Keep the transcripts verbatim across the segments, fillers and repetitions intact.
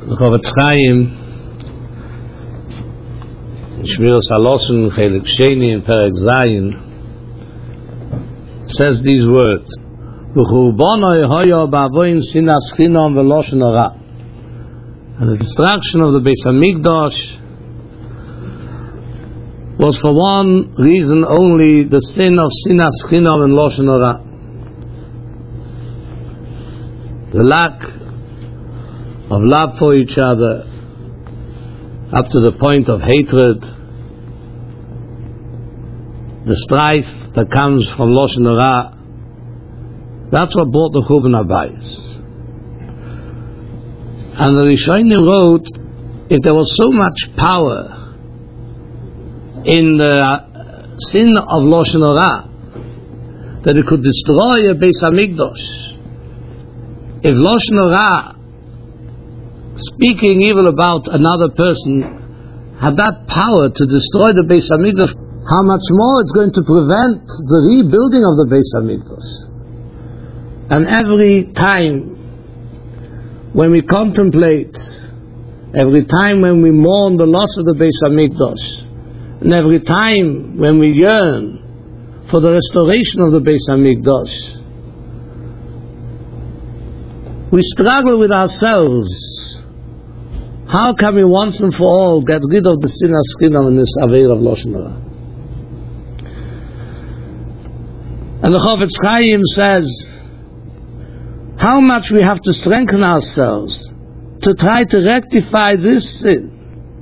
Chofetz Chaim Shmiras HaLashon Chelik Sheni in Perek Zayin says these words: V'churbanoi hoya ba'avoim sinas chinam v'lashon hara. And the destruction of the Beis Hamikdash was for one reason only, the sin of sinas chinam and lashon hara, the lack of love for each other up to the point of hatred, the strife that comes from lashon hara. That's what brought the Churban Habayis. And the Rishonim wrote, if there was so much power in the sin of lashon hara that it could destroy a Beis Hamikdash, if lashon hara, speaking evil about another person, had that power to destroy the Beis Hamikdash, how much more it's going to prevent the rebuilding of the Beis Hamikdash. And every time when we contemplate, every time when we mourn the loss of the Beis Hamikdash, and every time when we yearn for the restoration of the Beis Hamikdash, we struggle with ourselves. How can we once and for all get rid of the sinas chinam and this aveir of lashon hara? And the Chofetz Chaim says how much we have to strengthen ourselves to try to rectify this sin.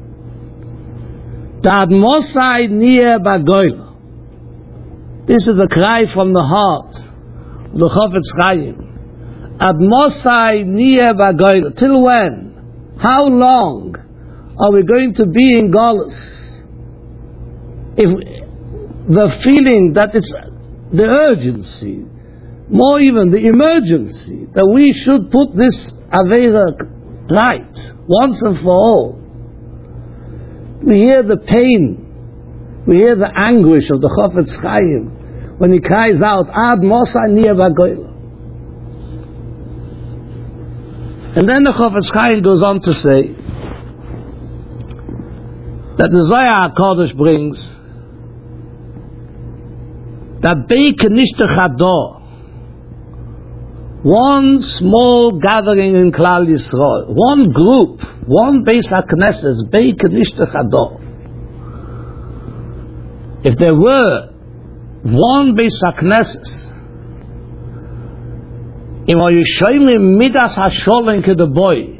That Mosai Nia Bagoyla. This is a cry from the heart of the Chofetz Chaim. Ad Mosai Nia Bagoyla. Till when? How long are we going to be in Golus? If the feeling that it's the urgency, more even the emergency, that we should put this Aveira right once and for all. We hear the pain, we hear the anguish of the Chofetz Chaim when he cries out, Ad Mosai Nia Bagoyla. And then the Chofetz Chaim goes on to say that the Zohar HaKadosh brings that Beik Nishta Chador, one small gathering in Klal Yisrael, one group, one Beis HaKnesses, Beik Nishta Chador. If there were one Beis HaKnesses, Im Yishoyim Midas Hasholem Kedeboy,